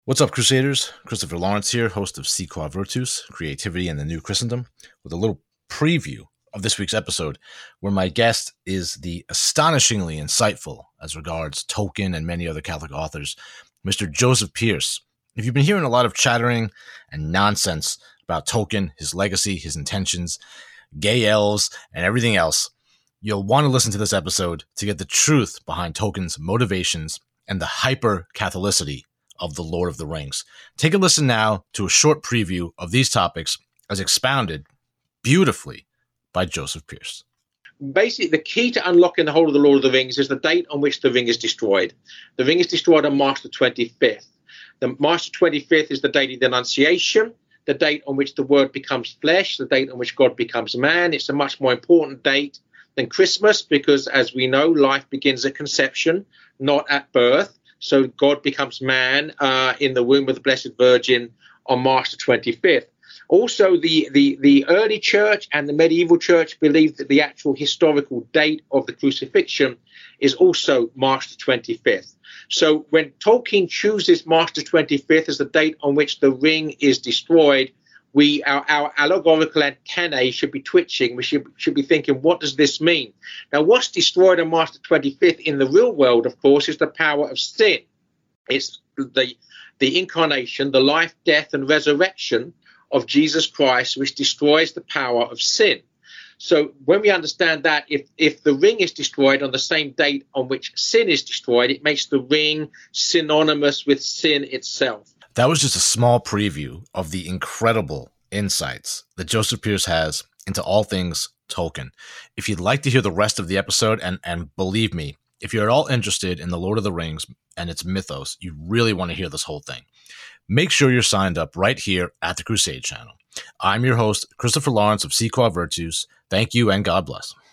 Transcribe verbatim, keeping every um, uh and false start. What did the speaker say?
What's up, Crusaders? Christopher Lawrence here, host of Si Qua Virtus, Creativity and the New Christendom, with a little preview of this week's episode, where my guest is the astonishingly insightful, as regards Tolkien and many other Catholic authors, Mister Joseph Pearce. If you've been hearing a lot of chattering and nonsense about Tolkien, his legacy, his intentions, gay elves, and everything else, you'll want to listen to this episode to get the truth behind Tolkien's motivations and the hyper-Catholicity of the Lord of the Rings. Take a listen now to a short preview of these topics as expounded beautifully by Joseph Pearce. Basically, the key to unlocking the whole of the Lord of the Rings is the date on which the ring is destroyed. The ring is destroyed on March the twenty-fifth. The March the twenty-fifth is the date of the Annunciation, the date on which the Word becomes flesh, the date on which God becomes man. It's a much more important date than Christmas because, as we know, life begins at conception, not at birth. So God becomes man uh, in the womb of the Blessed Virgin on March the twenty-fifth. Also, the, the, the early church and the medieval church believed that the actual historical date of the crucifixion is also March the twenty-fifth. So when Tolkien chooses March the twenty-fifth as the date on which the ring is destroyed, we our, our allegorical antennae should be twitching. We should, should be thinking, what does this mean? Now, what's destroyed on March the twenty-fifth in the real world, of course, is the power of sin. It's the, the incarnation, the life, death, and resurrection of Jesus Christ, which destroys the power of sin. So when we understand that, if, if the ring is destroyed on the same date on which sin is destroyed, it makes the ring synonymous with sin itself. That was just a small preview of the incredible insights that Joseph Pearce has into all things Tolkien. If you'd like to hear the rest of the episode, and, and believe me, if you're at all interested in the Lord of the Rings and its mythos, you really want to hear this whole thing. Make sure you're signed up right here at the Crusade channel. I'm your host, Christopher Lawrence of Si Qua Virtus. Thank you and God bless.